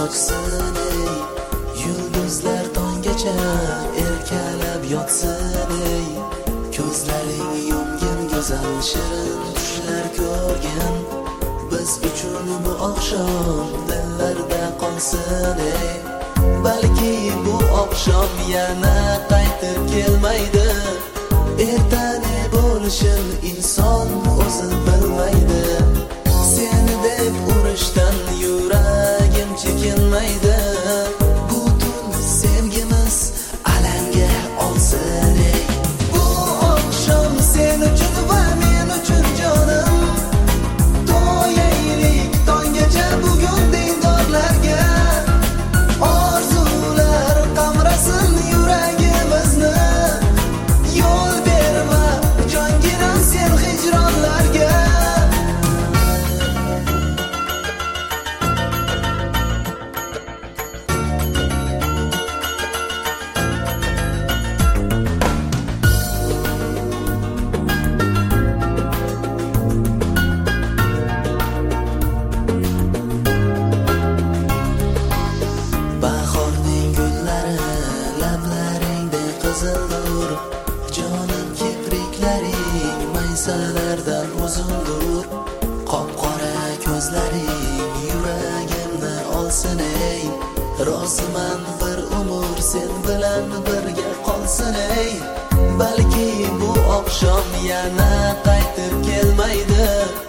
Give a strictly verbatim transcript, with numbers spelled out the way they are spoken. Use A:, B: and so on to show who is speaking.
A: sochsin ey, yulduzlar tonggacha erkalab yotsin ey. Ko'zlaring yumgin go'zal shirin tushlar ko'rgin, biz uchun bu oqshom dillarda qolsin ey. Balki bu oqshom yana qaytib kelmaydi, ertaga bo'lishim inson o'zi bilmaydi. Seni deb urishdan yuragim chekinmaydi, butun sevgimiz alanga olsin ey. Bu oqshom sen uchun va men uchun jonim, to'yaylik tonggacha bugun dindorlarga. Orzular qamrasin yuragimizni, yo'l berma jonginam sen hijronlarga. Bahorning gullari lablaringdek qizildur, jonim kipriklaring maysalardan uzundur. Qop-qora ko'zlaring yuragimni olsin ey, roziman bir umr sen bilan birga qolsin ey. Balki bu oqshom yana qaytib kelmaydi,